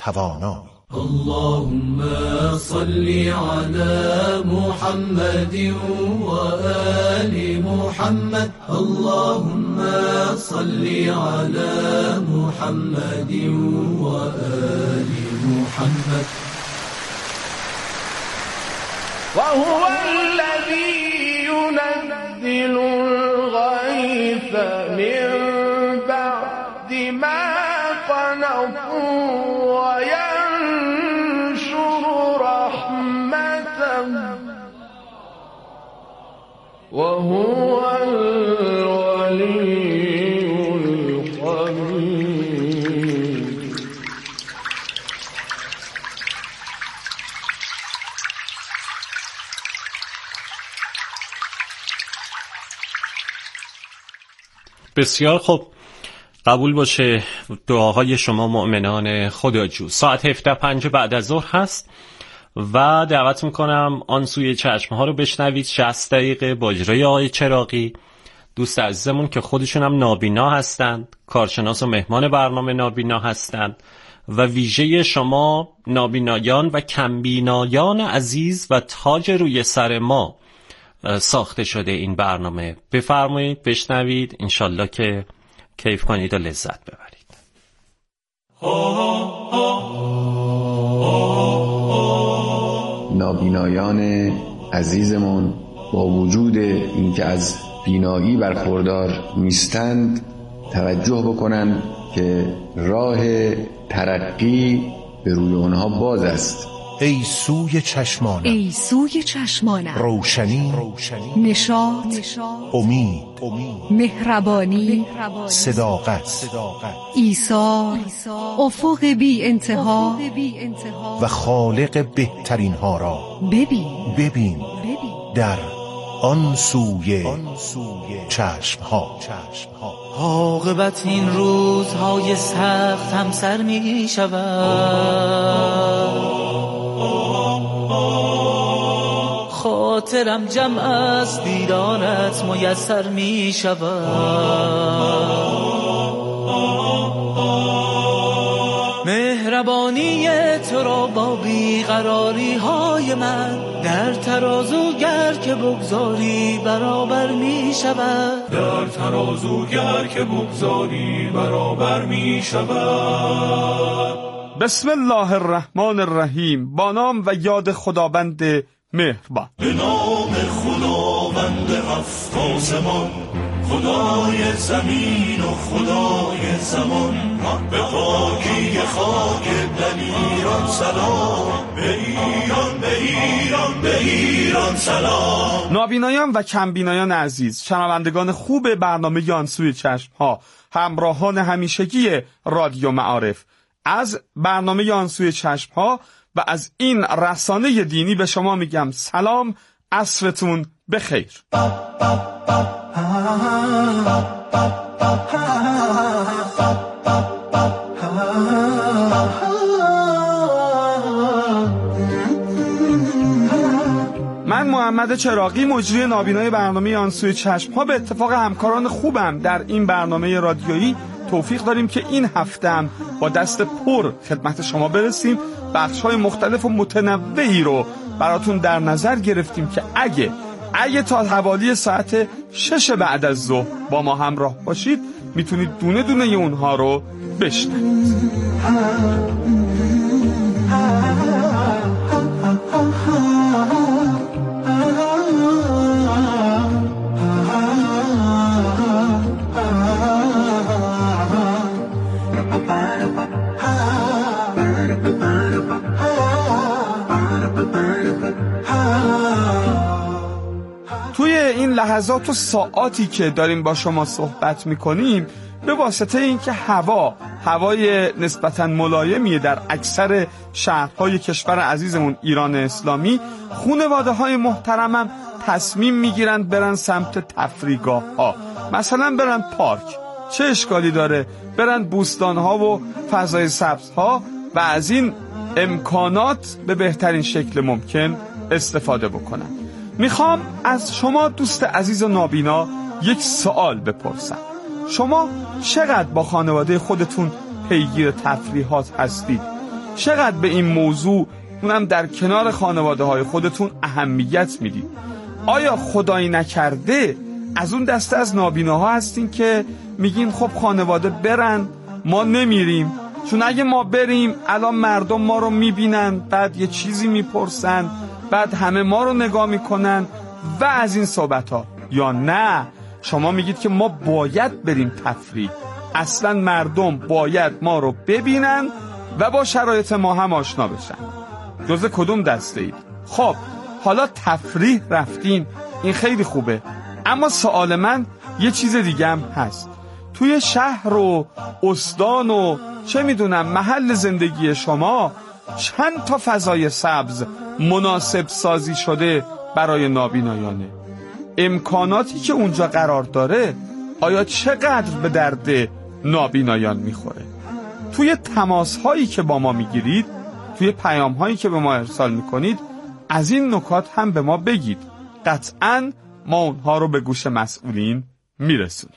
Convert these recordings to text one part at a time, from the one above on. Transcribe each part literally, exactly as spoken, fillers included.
توانایی. اللهم صل على محمد وآل محمد. اللهم صل على محمد وآل محمد. وهو الذي ينزل الغيث من بعد ما قنطوا وينشر رحمته وهو الولي الحميد. بسیار خوب، قبول باشه دعاهای شما مؤمنان خداجو. ساعت هفده و پنج بعد از ظهر هست و دعوت میکنم آن سوی چشم ها رو بشنوید. شصت دقیقه با اجرای آقای چراغی، دوست عزیزمون که خودشون هم نابینا هستند، کارشناس و مهمان برنامه نابینا هستند و ویژه شما نابینایان و کمبینایان عزیز و تاج روی سر ما ساخته شده این برنامه. بفرمایید بشنوید، انشالله که کیف کنید و لذت ببرید. نابینایان عزیزمون با وجود اینکه از بینایی برخوردار نیستند توجه بکنند که راه ترقی به روی آنها باز است. ای سوی چشمانم، ای سوی چشمانم، روشنی، نشاط، امید، مهربانی، صداقت، ایثار، افق بی انتها و خالق بهترین ها را ببین ببین در آن سوی چشم ها. عاقبت این روزهای سخت هم سر می شود، خاطرم جمع از دیدارت میسر می شود. مهربانی تو را با بیقراری های من در ترازوگر که بگذاری برابر می شود، در ترازوگر که بگذاری برابر می شود. بسم الله الرحمن الرحیم. با نام و یاد خداوند مهربان. به نام خداوند هفت آسمان، خدای زمین و خدای زمان. به پاکی خاک دلیران سلام، به ایران به ایران به ایران سلام. نابینایان و کمبینایان عزیز، شنوندگان خوب برنامه یانسوی چشم ها، همراهان همیشگی رادیو معارف، از برنامه یانسوی چشم ها و از این رسانه دینی به شما میگم سلام، عصرتون بخیر. من محمد چراغی، مجری نابینای برنامه یانسوی چشم ها، به اتفاق همکاران خوبم در این برنامه رادیویی توفیق داریم که این هفته هم با دست پر خدمت شما برسیم. بخش‌های مختلف و متنوعی رو براتون در نظر گرفتیم که اگه اگه تا حوالی ساعت شش بعد از ظهر با ما همراه باشید میتونید دونه دونه اونها رو بشنوید. توی این لحظات و ساعاتی که داریم با شما صحبت میکنیم، به واسطه اینکه هوا هوای نسبتاً ملایمیه در اکثر شهرهای کشور عزیزمون ایران اسلامی، خانواده های محترمم تصمیم میگیرن برن سمت تفریحگاه ها، مثلا برن پارک. چه اشکالی داره؟ برن بوستان ها و فضای سبز ها و از این امکانات به بهترین شکل ممکن استفاده بکنن. میخوام از شما دوست عزیز و نابینا یک سوال بپرسم. شما چقدر با خانواده خودتون پیگیر تفریحات هستید؟ چقدر به این موضوع اونم در کنار خانواده های خودتون اهمیت میدید؟ آیا خدایی نکرده از اون دسته از نابیناها هستین که میگین خب خانواده برن ما نمیریم، چون اگه ما بریم الان مردم ما رو میبینن، بعد یه چیزی میپرسن، بعد همه ما رو نگاه میکنن و از این صحبت ها؟ یا نه شما میگید که ما باید بریم تفریح، اصلا مردم باید ما رو ببینن و با شرایط ما هم آشنا بشن؟ جز کدوم دسته اید؟ خب حالا تفریح رفتین، این خیلی خوبه، اما سوال من یه چیز دیگه هم هست. توی شهر و استان و چه میدونم محل زندگی شما چند تا فضای سبز مناسب سازی شده برای نابینایانه؟ امکاناتی که اونجا قرار داره آیا چقدر به درد نابینایان میخوره؟ توی تماس هایی که با ما میگیرید، توی پیام هایی که به ما ارسال میکنید، از این نکات هم به ما بگید، قطعاً ما اونها رو به گوش مسئولین میرسونیم.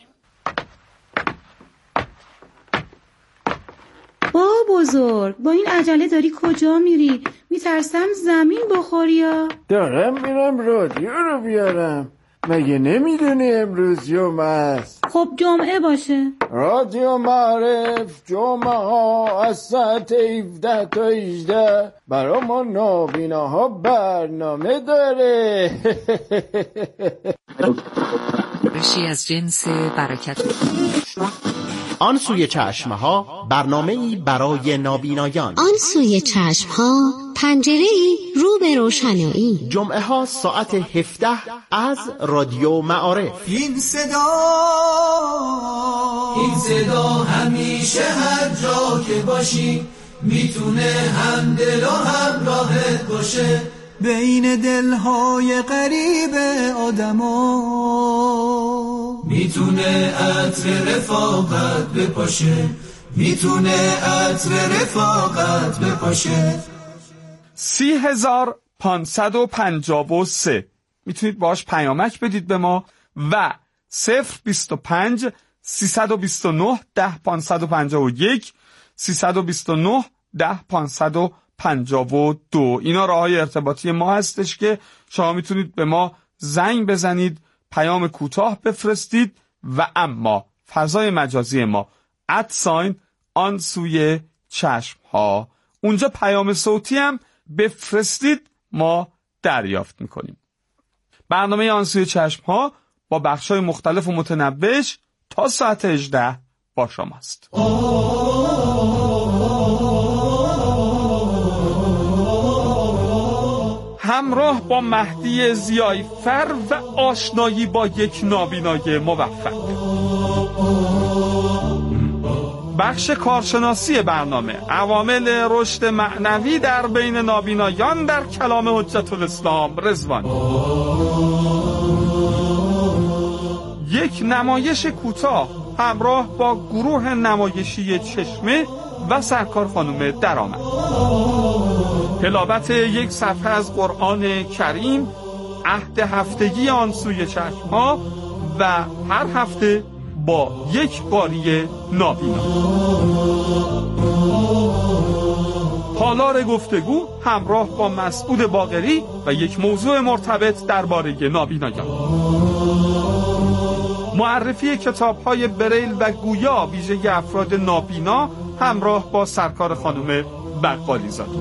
با بزرگ، با این عجله داری کجا میری؟ میترسم زمین بخوری یا؟ دارم میرم رادیو رو بیارم. مگه نمیدونی امروز جمعه است؟ خب جمعه باشه. رادیو معرف جمعه ها از ساعت هفده تا هجده برای ما نابیناها برنامه داره. رشی از جنس برکت. آن سوی چشمها برنامه‌ای برای نابینایان. آن سوی چشمها پنجره‌ای رو به روشنایی. جمعه ها ساعت هفده از رادیو معارف. این صدا این صدا همیشه هر جا که باشی میتونه هم دل و هم راحت باشه، بین دلهای غریب آدما میتونه عطر رفاقت بپاشه، میتونه عطر رفاقت بپاشه. سی هزار پانصد و پنجاه و سه میتونید باش پیامک بدید به ما و صفر بیست و پنج سیصد و بیست و نه ده پانصد و پنجاه و یک سیصد و بیست و نه ده پانصد و پنجاه و دو. اینا راههای ارتباطی ما هستش که شما میتونید به ما زنگ بزنید، پیام کوتاه بفرستید و اما فضای مجازی ما ادساین آن سوی چشم ها، اونجا پیام صوتی هم بفرستید ما دریافت میکنیم. برنامه آن سوی چشم ها با بخشای مختلف و متنوعش تا ساعت هجده با شماست. همراه با مهدی ضیایفر و آشنایی با یک نابینای موفق. بخش کارشناسی برنامه، عوامل رشد معنوی در بین نابینایان در کلام حجت الاسلام رضوانی. یک نمایش کوتاه همراه با گروه نمایشی چشمه و سرکار خانم درآمد. تلاوت یک صفحه از قرآن کریم، عهد هفتگی آن سوی چشم‌ها و هر هفته با یک قاری نابینا. تالار گفتگو همراه با مسعود باقری و یک موضوع مرتبط درباره نابینایان. معرفی کتاب‌های بریل و گویا ویژه افراد نابینا همراه با سرکار خانم بقالی زاده.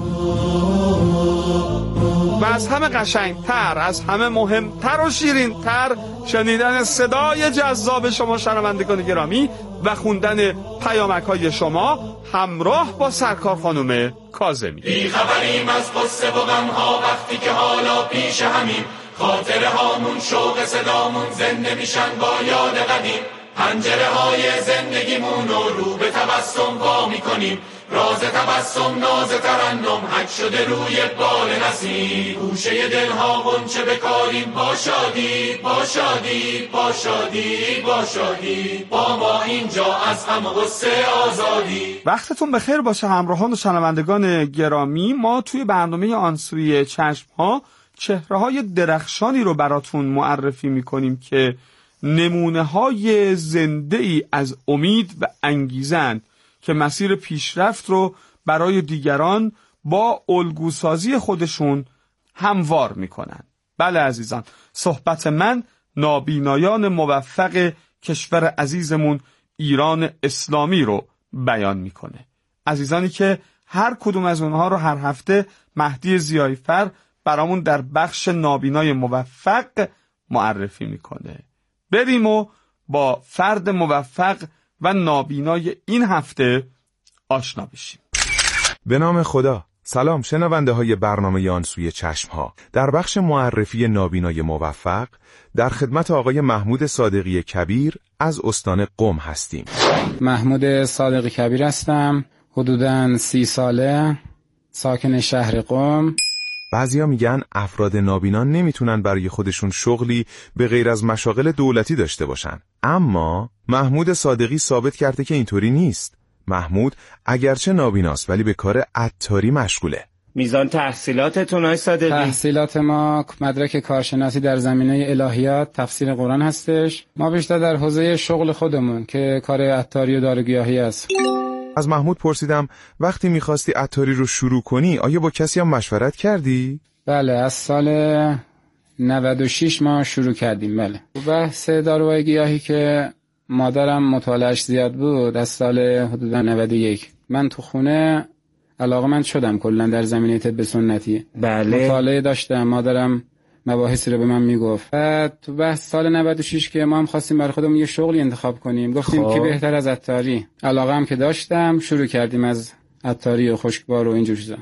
و از همه قشنگتر، از همه مهمتر و شیرینتر شنیدن صدای جذاب شما شنوندگان گرامی و خوندن پیامک‌های شما همراه با سرکار خانم کاظمی. بی خبریم از قصه و غم‌ها وقتی که حالا پیش همیم، خاطره هامون شوق صدامون زنده میشن با یاد قدیم، پنجره های زندگیمون رو رو به تبسم وا میکنیم، راز تبسم ناز ترنم حک شده روی بال نسیم، گوشه دلها غنچه بکاریم با شادی با شادی با شادی با شادی، با ما اینجا از هم غصه آزادی. وقتتون بخیر باشه همراهان و شنوندگان گرامی. ما توی برنامه آن سوی چشم ها چهره های درخشانی رو براتون معرفی میکنیم که نمونه های زنده ای از امید و انگیزند که مسیر پیشرفت رو برای دیگران با الگوسازی خودشون هموار میکنن. بله عزیزان، صحبت من نابینایان موفق کشور عزیزمون ایران اسلامی رو بیان میکنه. عزیزانی که هر کدوم از اونها رو هر هفته مهدی ضیایی‌فر برامون در بخش نابینای موفق معرفی میکنه. بریم و با فرد موفق و نابینای این هفته آشنا بشیم. به نام خدا. سلام شنونده های برنامه آنسوی چشم ها. در بخش معرفی نابینای موفق در خدمت آقای محمود صادقی کبیر از استان قم هستیم. محمود صادقی کبیر هستم، حدوداً سی ساله، ساکن شهر قم. بعضیا میگن افراد نابینا نمیتونن برای خودشون شغلی به غیر از مشاغل دولتی داشته باشن، اما محمود صادقی ثابت کرده که اینطوری نیست. محمود اگرچه نابیناست ولی به کار عطاری مشغوله. میزان تحصیلاتتون های صادقی؟ تحصیلات ما مدرک کارشناسی در زمینه الهیات، تفسیر قرآن هستش. ما بیشتر در حوزه شغل خودمون که کار عطاری و داروگیاهی است. از محمود پرسیدم وقتی میخواستی عطاری رو شروع کنی آیا با کسی هم مشورت کردی؟ بله، از سال نود و شش ما شروع کردیم. بله، بحث داروهای گیاهی که مادرم مطالعهش زیاد بود، از سال حدودا نود و یک من تو خونه علاقه‌مند شدم کلا در زمینه طب سنتی. بله، مطالعه داشتم، مادرم مباحثی رو به من میگفت. بعد تو بحث سال نود و شش که ما هم خواستیم برای خودمون یه شغلی انتخاب کنیم، گفتیم خب. که بهتر از عطاری. علاقه هم که داشتم، شروع کردیم از عطاری و خشکبار و اینجور چیزا.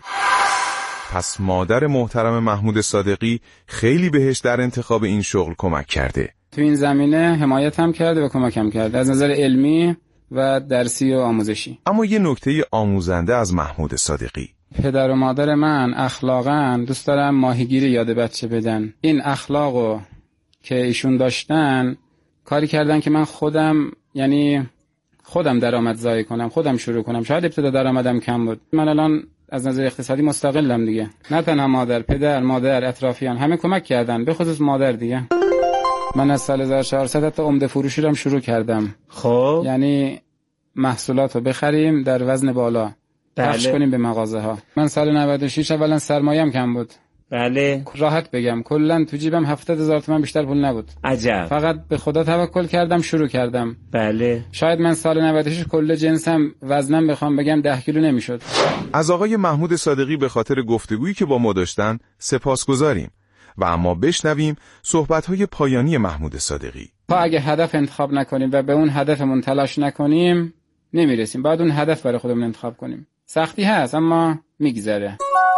پس مادر محترم محمود صادقی خیلی بهش در انتخاب این شغل کمک کرده. تو این زمینه حمایت هم کرده و کمکم کرده از نظر علمی و درسی و آموزشی. اما یه نکته آموزنده از محمود صادقی: پدر و مادر من اخلاقاً دوست دارم ماهیگیری یاد بچه بدن. این اخلاقو که ایشون داشتن کاری کردن که من خودم، یعنی خودم درآمدزایی کنم، خودم شروع کنم. شاید ابتدا درآمدم کم بود، من الان از نظر اقتصادی مستقلم دیگه. نه تنها مادر، پدر، مادر، اطرافیان همه کمک کردن، به خصوص مادر دیگه. من از سال هزار و چهارصد حتی عمده فروشی رو هم شروع کردم. خب یعنی محصولات رو بخریم در وزن بالا، پخش بله. کنیم به مغازه ها. من سال نود و شش اولا سرمایه‌ام کم بود. بله، راحت بگم کلا تو جیبم هفتاد هزار تومان بیشتر پول نبود. عجب. فقط به خدا توکل کردم، شروع کردم. بله. شاید من سال نود و شش کل جنسم وزنم بخوام بگم ده کیلو نمیشد. از آقای محمود صادقی به خاطر گفتگویی که با ما داشتن سپاسگزاریم و اما بشنویم صحبت‌های پایانی محمود صادقی. تا اگه هدف انتخاب نکنیم و به اون هدفمون تلاش نکنیم نمیرسیم. باید اون هدف برای خودمون انتخاب کنیم. سختی هست اما میگذره.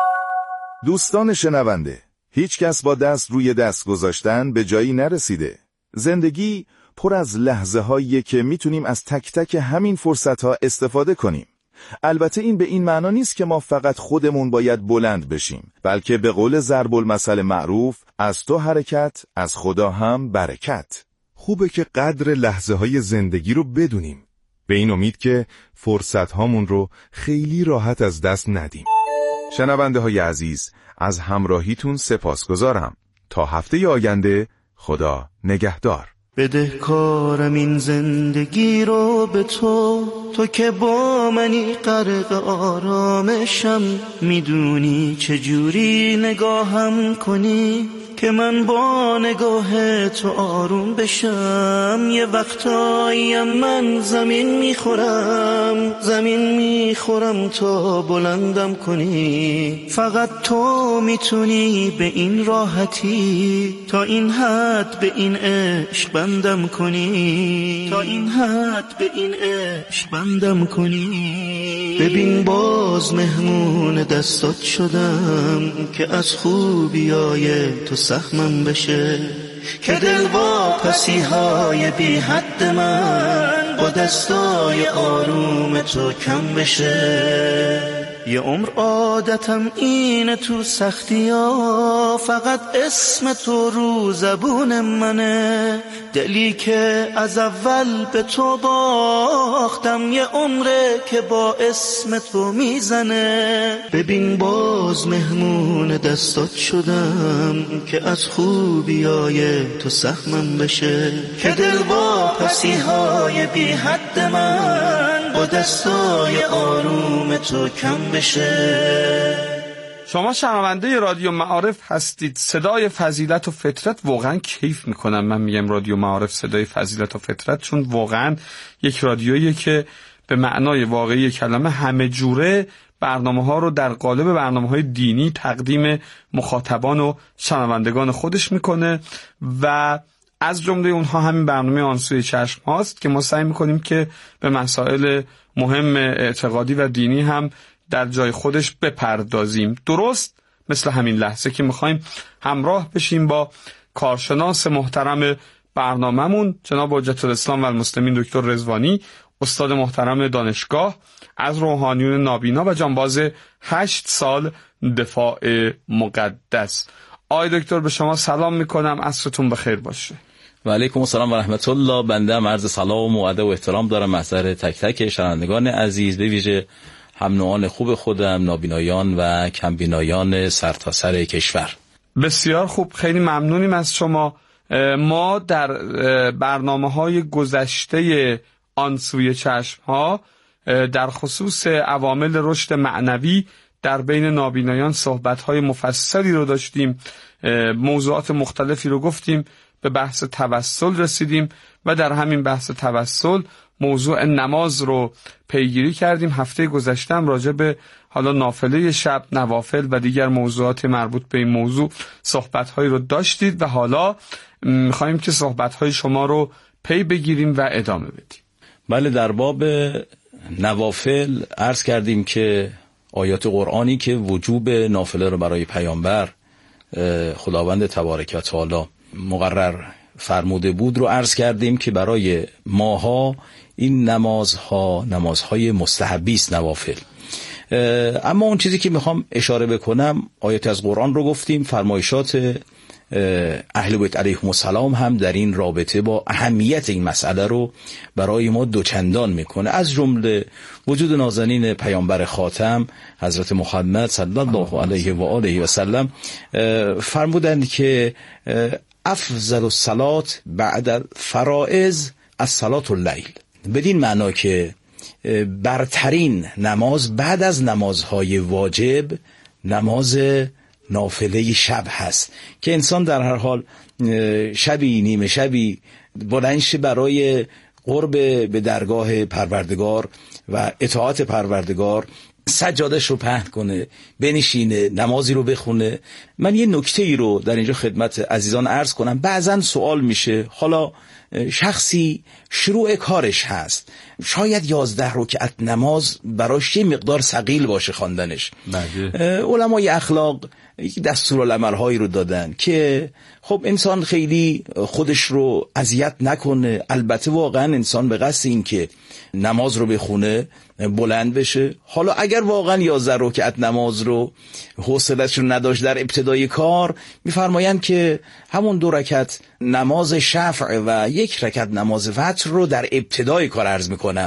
دوستان شنونده، هیچ کس با دست روی دست گذاشتن به جایی نرسیده. زندگی پر از لحظه هاییه که میتونیم از تک تک همین فرصت ها استفاده کنیم. البته این به این معنا نیست که ما فقط خودمون باید بلند بشیم، بلکه به قول ضرب المثل معروف، از تو حرکت، از خدا هم برکت. خوبه که قدر لحظه های زندگی رو بدونیم، به این امید که فرصت هامون رو خیلی راحت از دست ندیم. شنونده های عزیز، از همراهیتون سپاسگزارم. تا هفته آینده، خدا نگهدار. بدهکارم این زندگی رو به تو، تو که با منی غرق آرامشم. میدونی چجوری نگاهم کنی که من با نگاه تو آروم بشم. یه وقتاییم من زمین میخورم، زمین میخورم تا بلندم کنی. فقط تو میتونی به این راحتی، تا این حد به این عشق بندم کنی، تا این حد به این عشق بندم کنی. ببین باز مهمون دستات شدم که از خوبیای تو سهمم بشه، که دل با پسی های بی حد من با دستای آروم تو کم بشه. یه عمر عادتم اینه تو سختی ها، فقط اسم تو رو زبون منه. دلی که از اول به تو باختم، یه عمره که با اسم تو میزنه. ببین باز مهمون دستات شدم که از خوبیای تو سهمم بشه، که دل با پسی های بی حد من با با دستای آروم تو کم بشه. شما شنونده رادیو معارف هستید. صدای فضیلت و فطرت واقعا کیف میکنم. من میگم رادیو معارف صدای فضیلت و فطرت، چون واقعا یک رادیویی که به معنای واقعی کلمه همه جوره برنامه ها رو در قالب برنامه های دینی تقدیم مخاطبان و شنوندگان خودش میکنه و از جمله اونها همین برنامه آن سوی چشم هاست که ما سعی میکنیم که به مسائل مهم اعتقادی و دینی هم در جای خودش بپردازیم، درست مثل همین لحظه که میخوایم همراه بشیم با کارشناس محترم برنامه‌مون جناب حجت الاسلام و المسلمین دکتر رضوانی، استاد محترم دانشگاه، از روحانیون نابینا و جانباز هشت سال دفاع مقدس. آقای دکتر به شما سلام میکنم، عصرتون بخیر باشه. و علیکم السلام و رحمت الله. بنده هم عرض سلام و ادب و احترام دارم محضر تک تک شنوندگان عزیز، به ویژه هم نوعان خوب خودم، نابینایان و کمبینایان سرتاسر کشور. بسیار خوب، خیلی ممنونیم از شما. ما در برنامه‌های گذشته آن سوی چشم‌ها در خصوص عوامل رشد معنوی در بین نابینایان صحبت‌های مفصلی رو داشتیم، موضوعات مختلفی رو گفتیم، به بحث توسل رسیدیم و در همین بحث توسل موضوع نماز رو پیگیری کردیم. هفته گذشته هم راجع به حالا نافله شب، نوافل و دیگر موضوعات مربوط به این موضوع صحبت‌هایی رو داشتید و حالا می‌خوایم که صحبت‌های شما رو پی بگیریم و ادامه بدیم. بله، در باب نوافل عرض کردیم که آیات قرآنی که وجوب نافله رو برای پیامبر خداوند تبارک و تعالی مقرر فرموده بود رو عرض کردیم که برای ماها این نمازها نمازهای مستحبی است، نوافل. اما اون چیزی که میخوام اشاره بکنم، آیات از قرآن رو گفتیم، فرمایشات اهل بیت علیهم السلام هم در این رابطه با اهمیت این مسئله رو برای ما دوچندان میکنه. از جمله وجود نازنین پیامبر خاتم حضرت محمد صلی الله علیه و آله و سلم فرمودند که افضل الصلاة بعد الفرائض الصلاة اللیل، بدین معنا که برترین نماز بعد از نمازهای واجب نماز نافله شب هست که انسان در هر حال شبی نیمه شبی بلند شه برای قرب به درگاه پروردگار و اطاعت پروردگار، سجادش رو پهن کنه، بنشینه، نمازی رو بخونه. من یه نکته ای رو در اینجا خدمت عزیزان عرض کنم. بعضن سوال میشه، حالا شخصی شروع کارش هست، شاید یازده رکعت نماز براش یه مقدار ثقیل باشه خواندنش. علمای اخلاق دستورالعمل هایی رو دادن که خب انسان خیلی خودش رو اذیت نکنه. البته واقعا انسان به قصد این که نماز رو بخونه بلند بشه. حالا اگر واقعا یازده رکعت نماز رو حوصله‌اش رو نداشت در ابتدای کار، میفرمایند که همون دو رکعت نماز شفع و یک رکعت نماز وتر رو در ابتدای کار عرض میکنم.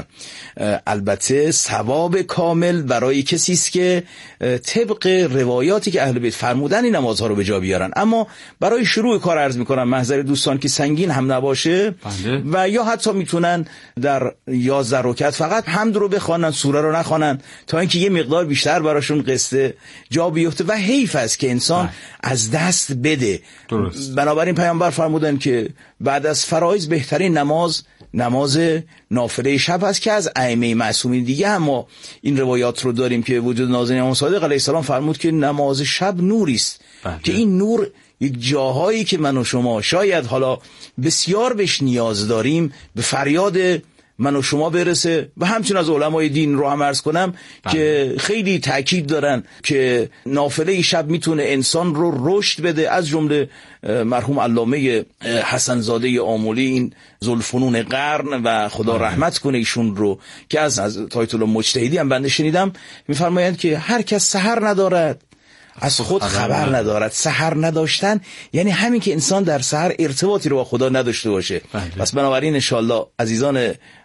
البته ثواب کامل برای کسی است که طبق روایاتی که اهل بیت فرمودن این نمازها رو به جا بیارن. اما برای شروع کار عرض میکنم، محضر دوستان که سنگین هم نباشه بله. و یا حتی میتونن در یازده رکعت فقط حمد رو بخوانن، سوره رو نخوانن، تا اینکه یه مقدار بیشتر براشون قصه جا بیفته و حیف است که انسان بله. از دست بده. درست. بنابراین پیامبر فرمودن که بعد از فرایض بهترین نماز نماز نافله شب است که از ائمه معصومین دیگه هم ما این روایات رو داریم که وجود نازنین امام صادق علیه السلام فرمود که نماز شب نوری است که این نور یک جاهایی که من و شما شاید حالا بسیار بهش نیاز داریم به فریاد من و شما برسه. و همچنین از علمای دین رو هم عرض کنم بله. که خیلی تأکید دارن که نافله شب میتونه انسان رو رشد بده. از جمله مرحوم علامه حسن زاده آملی، این ذوالفنون قرن و خدا بله. رحمت کنه ایشون رو، که از از آیت الله مجتهدی هم بنده شنیدم، میفرمایند که هر کس سحر ندارد از خود خبر ندارد. سحر نداشتن یعنی همین که انسان در سحر ارتباطی رو با خدا نداشته باشه. بله. پس بنابراین انشاءالله عزیزان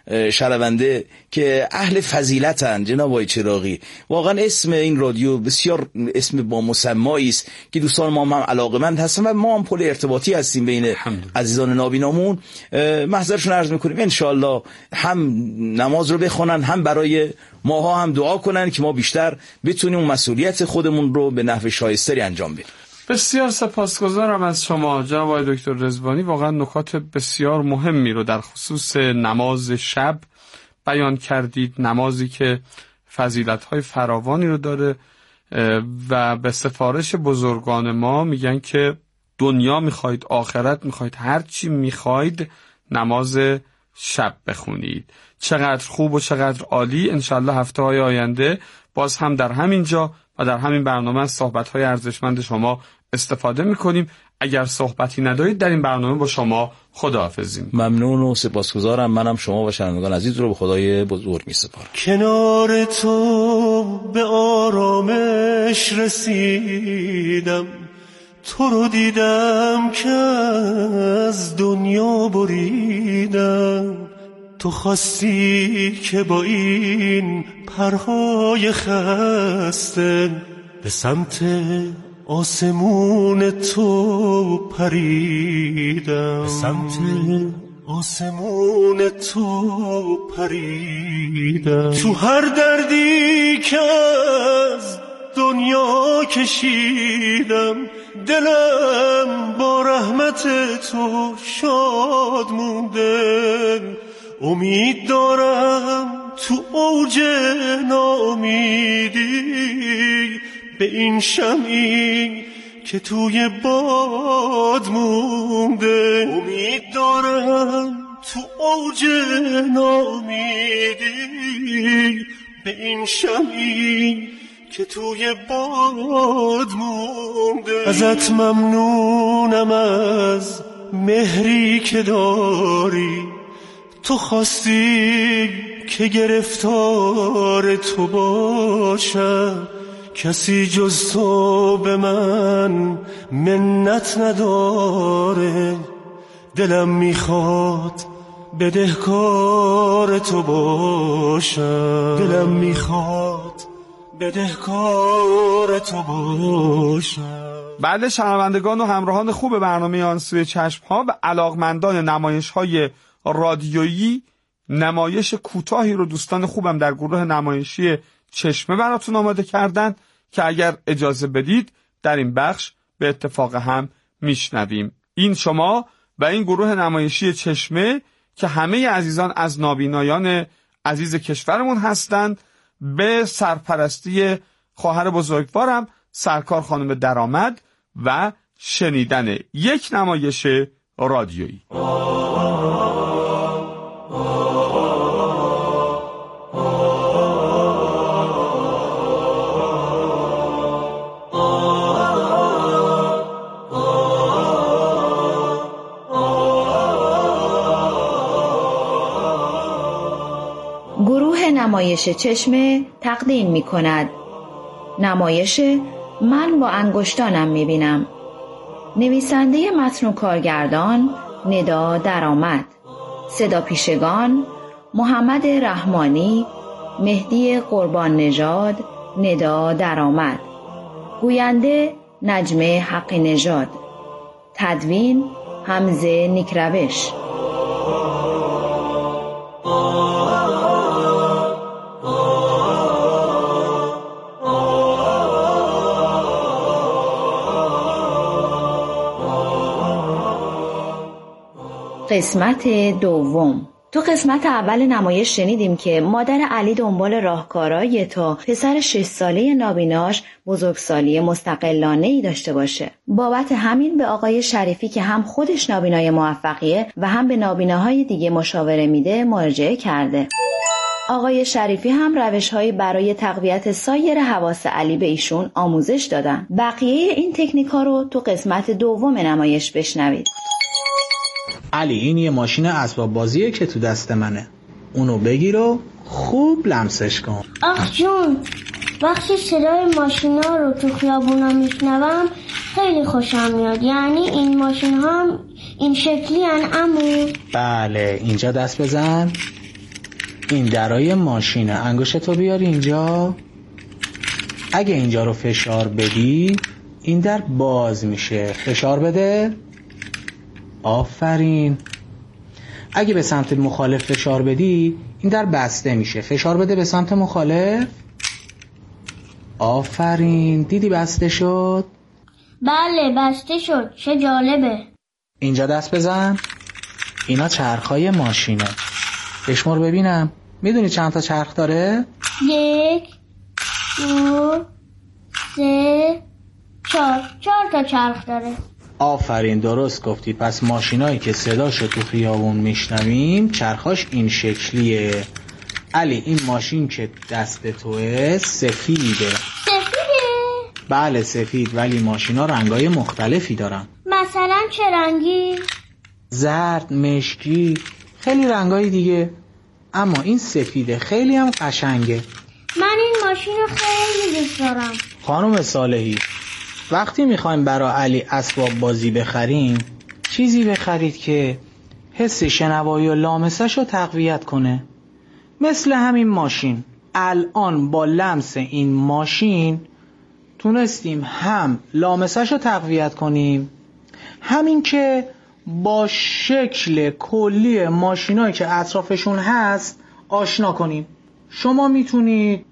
شنونده که اهل فضیلتن. جناب آقای چراغی، واقعا اسم این رادیو بسیار اسم با مسمایی است که دوستان ما هم علاقه‌مند هستن و ما هم پل ارتباطی هستیم بین عزیزان نابینامون. محضرشون عرض میکنیم انشالله هم نماز رو بخونن، هم برای ماها هم دعا کنن که ما بیشتر بتونیم مسئولیت خودمون رو به نحو شایستری انجام بدیم. بسیار سپاسگزارم از شما جناب آقای دکتر رضوانی، واقعا نکات بسیار مهمی رو در خصوص نماز شب بیان کردید، نمازی که فضیلت‌های فراوانی رو داره و به سفارش بزرگان ما میگن که دنیا میخواید، آخرت میخواید، هر چی میخواید نماز شب بخونید. چقدر خوب و چقدر عالی. انشالله هفته های آینده باز هم در همین جا و در همین برنامه از صحبت‌های ارزشمند شما استفاده میکنیم. اگر صحبتی ندارید در این برنامه با شما خداحافظی. ممنون و سپاسگزارم. منم شما و شنوندگان عزیز رو به خدای بزرگ میسپارم. کنار تو به آرامش رسیدم، تو رو دیدم که از دنیا بریدم. تو خواستی که با این پرهای خسته به سمت آسمون تو پریدم، به سمت آسمون تو پریدم. تو هر دردی که از دنیا کشیدم، دلم با رحمت تو شاد مونده. امید دارم تو اوج ناامیدی به این شمعی که توی باد مونده. امید دارم تو اوج ناامیدی به این شمعی که توی باد مونده. ازت ممنونم از مهری که داری، تو خواستی که گرفتار تو باشم. کسی جز تو به من منت نداره، دلم میخواد بدهکار تو باشم. دلم میخواد بدهکار تو باشم. بله شنوندگان و همراهان خوب برنامه آن سوی چشم ها و علاقمندان نمایش های رادیویی، نمایش کوتاهی رو دوستان خوبم در گروه نمایشی چشمه براتون آماده کردن که اگر اجازه بدید در این بخش به اتفاق هم میشنویم. این شما و این گروه نمایشی چشمه که همه عزیزان از نابینایان عزیز کشورمون هستند به سرپرستی خواهر بزرگوارم سرکار خانم درآمد و شنیدن یک نمایش رادیویی. گروه نمایش چشمه تقدیم می کند نمایش من با انگشتانم می بینم. نویسنده متن و کارگردان ندا درآمد. صدا پیشگان محمد رحمانی، مهدی قربان نژاد، ندا درآمد. گوینده نجمه حقی نژاد. تدوین حمزه نیکروش. قسمت دوم. تو قسمت اول نمایش شنیدیم که مادر علی دنبال راهکارایی تا پسر شش ساله نابیناش بزرگسالی مستقلانه‌ای داشته باشه. بابت همین به آقای شریفی که هم خودش نابینای موفقیه و هم به نابیناهای دیگه مشاوره میده مراجعه کرده. آقای شریفی هم روش‌هایی برای تقویت سایر حواس علی به ایشون آموزش دادن. بقیه این تکنیک‌ها رو تو قسمت دوم نمایش بشنوید. علی این یه ماشین اسباب بازیه که تو دست منه، اونو بگیر و خوب لمسش کن. آخ جون، وقتی صدای ماشینا رو تو خیابونا میشنوم خیلی خوشم میاد. یعنی این ماشین هم این شکلی هن عمو؟ بله، اینجا دست بزن، این درای ماشینه. انگشتو بیاری اینجا. اگه اینجا رو فشار بدی این در باز میشه. فشار بده. آفرین. اگه به سمت مخالف فشار بدی این در بسته میشه. فشار بده به سمت مخالف. آفرین. دیدی بسته شد؟ بله بسته شد. چه جالبه. اینجا دست بزن. اینا چرخای ماشینه. بشمار ببینم. میدونی چند تا چرخ داره؟ یک دو سه چهار. چهار تا چرخ داره. آفرین درست گفتی. پس ماشینایی که صداشو تو خیابون میشنویم چرخاش این شکلیه. علی این ماشین که دست توه سفیده. سفیده؟ بله سفید، ولی ماشینا رنگای مختلفی دارن. مثلا چه رنگی؟ زرد، مشکی، خیلی رنگای دیگه. اما این سفیده، خیلی هم قشنگه. من این ماشین رو خیلی دوست دارم. خانم صالحی، وقتی میخوایم برای علی اسباب بازی بخریم چیزی بخرید که حس شنوایی و لامسش رو تقویت کنه. مثل همین ماشین. الان با لمس این ماشین تونستیم هم لامسش رو تقویت کنیم، همین که با شکل کلی ماشینایی که اطرافشون هست آشنا کنیم. شما میتونید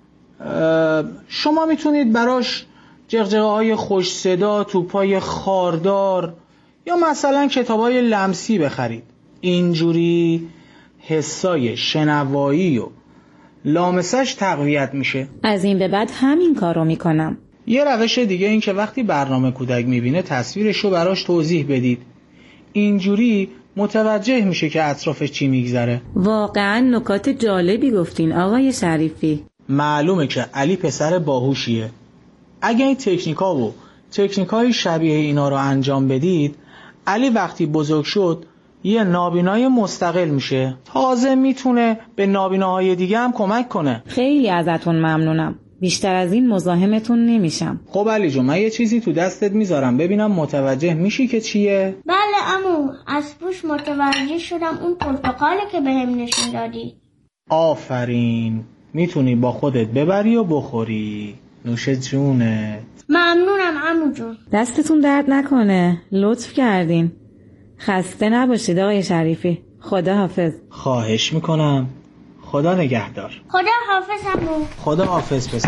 شما میتونید براش جغجغه های خوش صدا، توپای خاردار یا مثلا کتابای لمسی بخرید. اینجوری حسای شنوایی و لامسش تقویت میشه. از این به بعد همین کارو میکنم. یه روش دیگه این که وقتی برنامه کودک میبینه تصویرش رو براش توضیح بدید. اینجوری متوجه میشه که اطرافش چی میگذره. واقعا نکات جالبی گفتین آقای شریفی. معلومه که علی پسر باهوشیه. اگه این تکنیکا و تکنیکای شبیه اینا رو انجام بدید، علی وقتی بزرگ شد یه نابینای مستقل میشه. تازه میتونه به نابیناهای دیگه هم کمک کنه. خیلی ازتون ممنونم. بیشتر از این مزاحمتون نمیشم. خب علی جون، من یه چیزی تو دستت میذارم ببینم متوجه میشی که چیه؟ بله عمو، از پوش متوجه شدم اون پرتقاله که بهم نشون دادی. آفرین. میتونی با خودت ببری و بخوری. نوش جونت. ممنونم عمو جون. دستتون درد نکنه. لطف کردین. خسته نباشید آقای شریفی. خدا حافظ. خواهش میکنم. خدا نگهدار. خدا حافظ عمو. خدا حافظ پسر.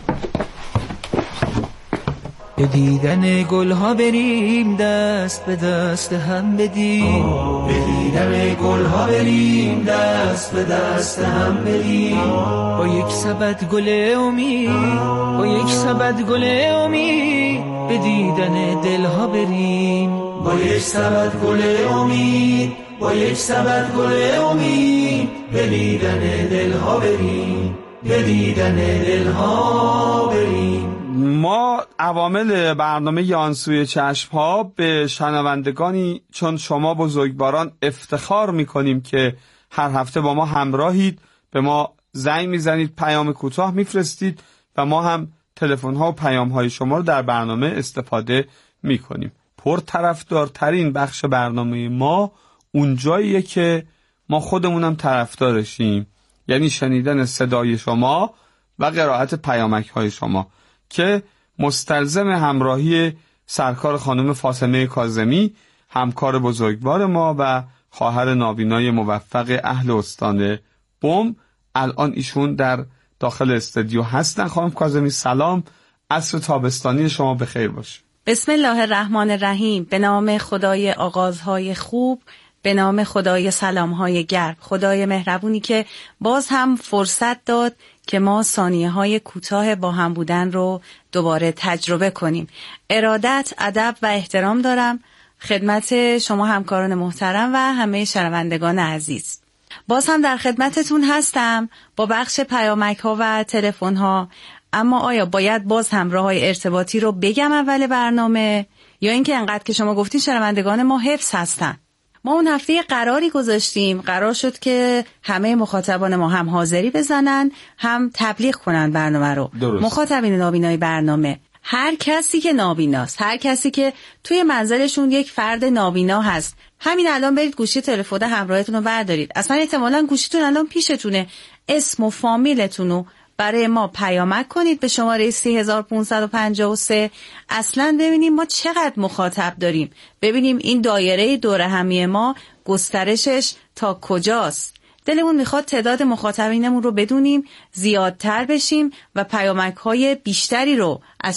به دیدن گلها بریم دست به دست هم بدیم. به دیدن گلها بریم دست به دست هم بدیم. با یک سبد گل امید، با یک سبد گل امید به دیدن دلها بریم. با یک سبد گل امید، با یک سبد گل امید به دیدن دلها بریم. به دیدن دلها بریم. ما عوامل برنامه یانسوی چشم‌ها به شنوندگانی چون شما بزرگواران افتخار می‌کنیم که هر هفته با ما همراهید، به ما زنگ می‌زنید، پیام کوتاه می‌فرستید و ما هم تلفن‌ها و پیام‌های شما رو در برنامه استفاده می‌کنیم. پرطرفدارترین بخش برنامه ما اونجاییه که ما خودمونم طرفدارشیم، یعنی شنیدن صدای شما و قرائت پیامک‌های شما که مستلزم همراهی سرکار خانم فاطمه کاظمی، همکار بزرگوار ما و خواهر نابینای موفق اهل استان بم. الان ایشون در داخل استودیو هستن. خانم کاظمی سلام، عصر تابستانی شما بخیر باشه. بسم الله الرحمن الرحیم. به نام خدای آغازهای خوب، به نام خدای سلامهای گرم، خدای مهربونی که باز هم فرصت داد که ما ثانیه های کوتاه با هم بودن رو دوباره تجربه کنیم. ارادت، ادب و احترام دارم خدمت شما همکاران محترم و همه شنوندگان عزیز. باز هم در خدمتتون هستم با بخش پیامک ها و تلفن ها. اما آیا باید باز هم راه‌های ارتباطی رو بگم اول برنامه یا اینکه انقدر که شما گفتین شنوندگان ما حفظ هستن؟ ما اون هفته قراری گذاشتیم، قرار شد که همه مخاطبان ما هم حاضری بزنن هم تبلیغ کنن برنامه رو. درست. مخاطبین نابینای برنامه هر کسی که نابیناست، هر کسی که توی منزلشون یک فرد نابینا هست، همین الان برید گوشی تلفن همراهتون رو بردارید. اصلا احتمالاً گوشیتون الان پیشتونه. اسم و فامیلتون رو برای ما پیامک کنید به شماره سه هزار و پانصد و پنجاه و سه. اصلا ببینیم ما چقدر مخاطب داریم، ببینیم این دایره دور همی ما گسترشش تا کجاست. دلمون میخواد تعداد مخاطبینمون رو بدونیم، زیادتر بشیم و پیامک های بیشتری رو از